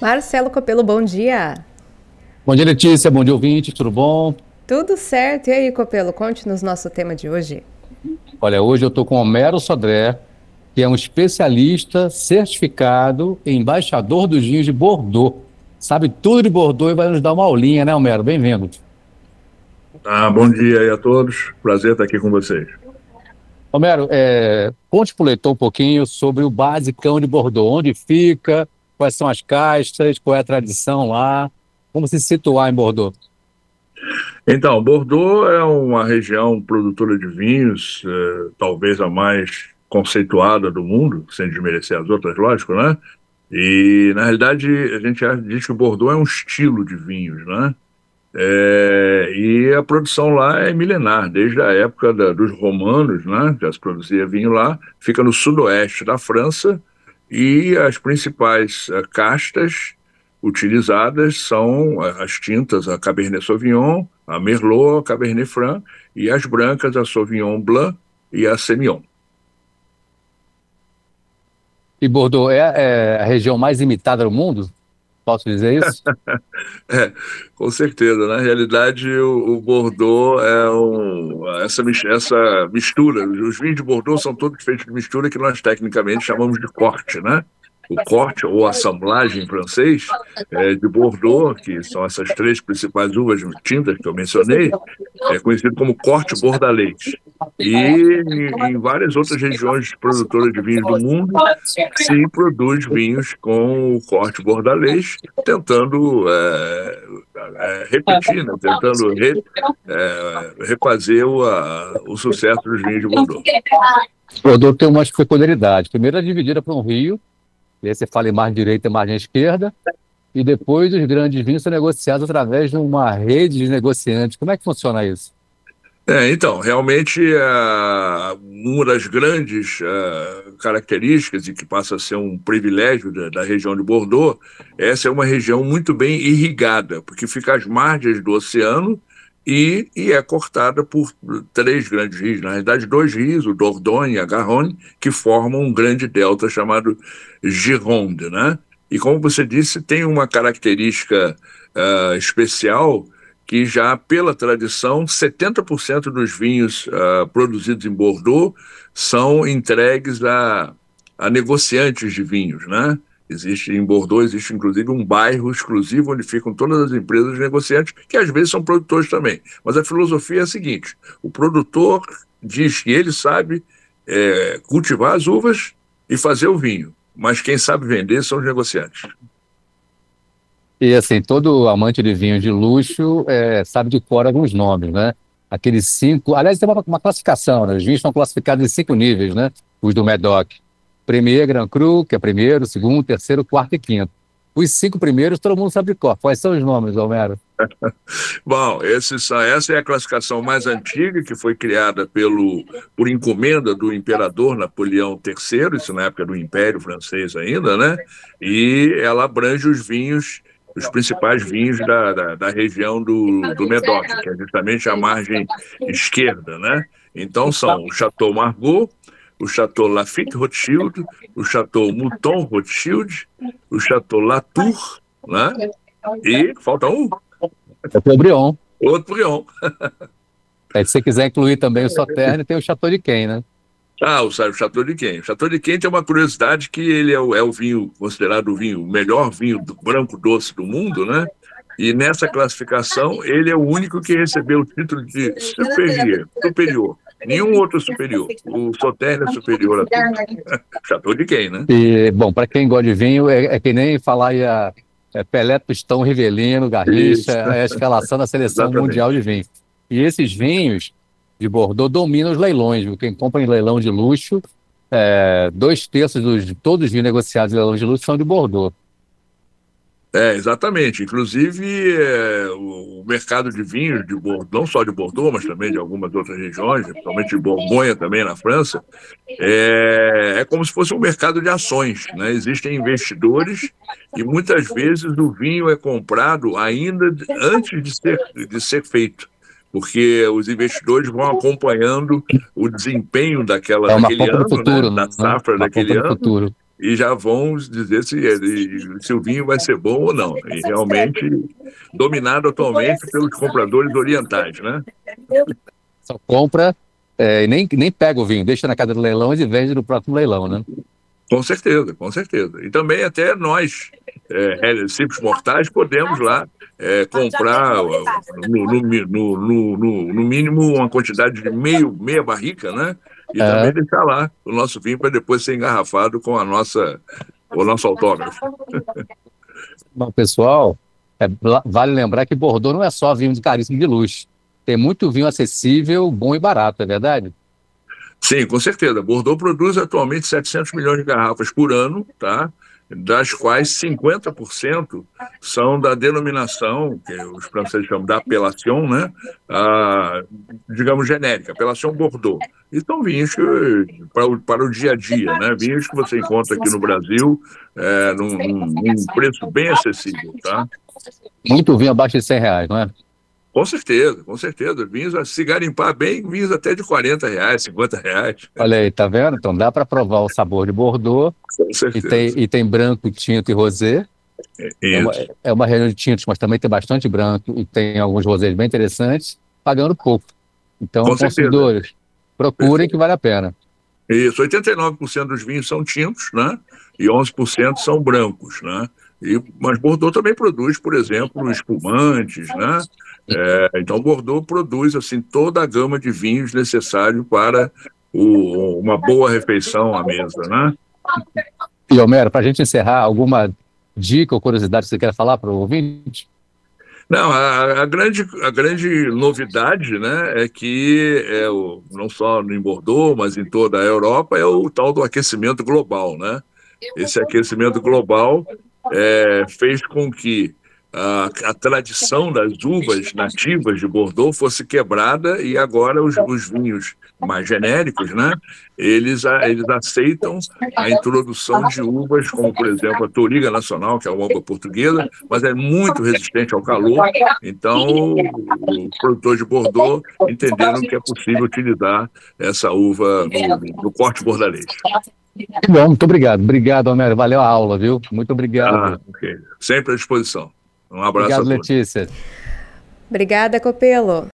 Marcelo Copelo, bom dia. Bom dia, Letícia. Bom dia, ouvinte. Tudo bom? Tudo certo? E aí, Copelo, conte-nos nosso tema de hoje. Olha, hoje eu estou com Homero Sodré, que é um especialista certificado e embaixador dos vinhos de Bordeaux. Sabe tudo de Bordeaux e vai nos dar uma aulinha, né, Homero? Bem-vindo. Bom dia aí a todos. Prazer estar aqui com vocês. Homero, conte pro leitor um pouquinho sobre o basicão de Bordeaux. Onde fica, quais são as castas, qual é a tradição lá, como se situar em Bordeaux. Então, Bordeaux é uma região produtora de vinhos, talvez a mais conceituada do mundo, sem desmerecer as outras, lógico, né? E, na realidade, a gente diz que o Bordeaux é um estilo de vinhos, né? E a produção lá é milenar, desde a época dos romanos, né? Já se produzia vinho lá, fica no sudoeste da França, e as principais castas utilizadas são as tintas, a Cabernet Sauvignon, a Merlot, a Cabernet Franc, e as brancas, a Sauvignon Blanc e a Semillon. E Bordeaux é a região mais imitada do mundo? Posso dizer isso? Com certeza. Na realidade, o Bordeaux essa mistura. Os vinhos de Bordeaux são todos feitos de mistura que nós tecnicamente chamamos de corte, né? O corte, ou assemblagem em francês, de Bordeaux, que são essas três principais uvas tintas que eu mencionei, é conhecido como corte bordalês. E em várias outras regiões produtoras de vinhos do mundo, se produz vinhos com o corte bordalês, tentando repetir, né? Tentando refazer o sucesso dos vinhos de Bordeaux. Bordeaux tem umas peculiaridades. Primeiro, é dividida por um rio, e aí você fala em margem direita e margem esquerda, e depois os grandes vinhos são negociados através de uma rede de negociantes. Como é que funciona isso? Então, realmente, uma das grandes características, e que passa a ser um privilégio da região de Bordeaux, essa é uma região muito bem irrigada, porque fica às margens do oceano e é cortada por três grandes rios, na realidade dois rios, o Dordogne e a Garonne, que formam um grande delta chamado Gironde, né? E como você disse, tem uma característica especial, que já pela tradição, 70% dos vinhos produzidos em Bordeaux são entregues a negociantes de vinhos, né? Em Bordeaux existe inclusive um bairro exclusivo onde ficam todas as empresas negociantes, que às vezes são produtores também. Mas a filosofia é a seguinte: o produtor diz que ele sabe cultivar as uvas e fazer o vinho, mas quem sabe vender são os negociantes. E assim, todo amante de vinho de luxo sabe de cor alguns nomes, né? Aqueles cinco. Aliás, tem uma classificação, né? Os vinhos estão classificados em 5 níveis, né? Os do Médoc. Premier, Grand Cru, que é primeiro, segundo, terceiro, quarto e quinto. Os 5 primeiros todo mundo sabe de cor. Quais são os nomes, Homero? Bom, essa é a classificação mais antiga, que foi criada por encomenda do imperador Napoleão III, isso na época do Império Francês ainda, né? E ela abrange os principais vinhos da região do Médoc, que é justamente a margem esquerda, né? Então são o Chateau Margaux, o Chateau Lafite Rothschild, o Chateau Mouton Rothschild, o Chateau Latour, né? E falta um. É o Brion. Outro Brion. Se você quiser incluir também o Sauternes, tem o Chateau de Quem, né? O Chateau de Quem. O Chateau de Quem tem uma curiosidade, que ele é o vinho considerado o melhor vinho branco doce do mundo, né? E nessa classificação, ele é o único que recebeu o título de superior. Nenhum outro superior. O Sauternes é superior a tudo. Chateau de Quem, né? E, bom, para quem gosta de vinho, é que nem falar aí Pelé, Tostão, Rivelino, Garrincha, é a escalação da seleção mundial de vinho. E esses vinhos de Bordeaux dominam os leilões, viu? Quem compra em leilão de luxo, 2/3 de todos os vinhos negociados em leilão de luxo são de Bordeaux. Exatamente. Inclusive, o mercado de vinhos de Bordeaux, não só de Bordeaux, mas também de algumas outras regiões, principalmente de Borgonha também na França, é como se fosse um mercado de ações, né? Existem investidores e muitas vezes o vinho é comprado ainda antes de ser feito, porque os investidores vão acompanhando o desempenho daquele ano, futuro, né? Da safra daquele ano. Futuro. e já vão dizer se o vinho vai ser bom ou não. E realmente dominado atualmente pelos compradores orientais, né? Só compra e nem pega o vinho, deixa na casa do leilão e vende no próximo leilão, né? Com certeza, com certeza. E também até nós, simples mortais, podemos lá comprar no mínimo uma quantidade de meia barrica, né? E também deixar lá o nosso vinho para depois ser engarrafado com o nosso autógrafo. Bom, pessoal, vale lembrar que Bordeaux não é só vinho de caríssimo de luxo. Tem muito vinho acessível, bom e barato, é verdade? Sim, com certeza. Bordeaux produz atualmente 700 milhões de garrafas por ano, tá? Das quais 50% são da denominação, que os franceses chamam da appellation, né? Digamos, genérica, appellation Bordeaux. E são vinhos para o dia a dia, né? Vinhos que você encontra aqui no Brasil num preço bem acessível, tá? Muito vinho abaixo de R$100, não é? Com certeza, com certeza. Vinhos, se garimpar bem, vinhos até de R$40, R$50. Olha aí, tá vendo? Então dá para provar o sabor de Bordeaux. Com certeza. E tem branco, tinto e rosé. É uma região de tintos, mas também tem bastante branco e tem alguns rosés bem interessantes, pagando pouco. Então, consumidores, procurem que vale a pena. Isso, 89% dos vinhos são tintos, né? E 11% são brancos, né? Mas Bordeaux também produz, por exemplo, espumantes, né? Então, Bordeaux produz assim, toda a gama de vinhos necessários para uma boa refeição à mesa, né? E, Homero, para a gente encerrar, alguma dica ou curiosidade que você quer falar para o ouvinte? Não, a grande novidade, né, é que não só em Bordeaux, mas em toda a Europa, é o tal do aquecimento global, né? Esse aquecimento global fez com que a tradição das uvas nativas de Bordeaux fosse quebrada e agora os vinhos mais genéricos, né, eles aceitam a introdução de uvas como, por exemplo, a Touriga Nacional, que é uma uva portuguesa, mas é muito resistente ao calor. Então, os produtores de Bordeaux entenderam que é possível utilizar essa uva no corte bordalês. Bom, muito obrigado. Obrigado, Homero. Valeu a aula, viu? Muito obrigado. Okay. Sempre à disposição. Um abraço a todos. Obrigado, Letícia. Obrigada, Copelo.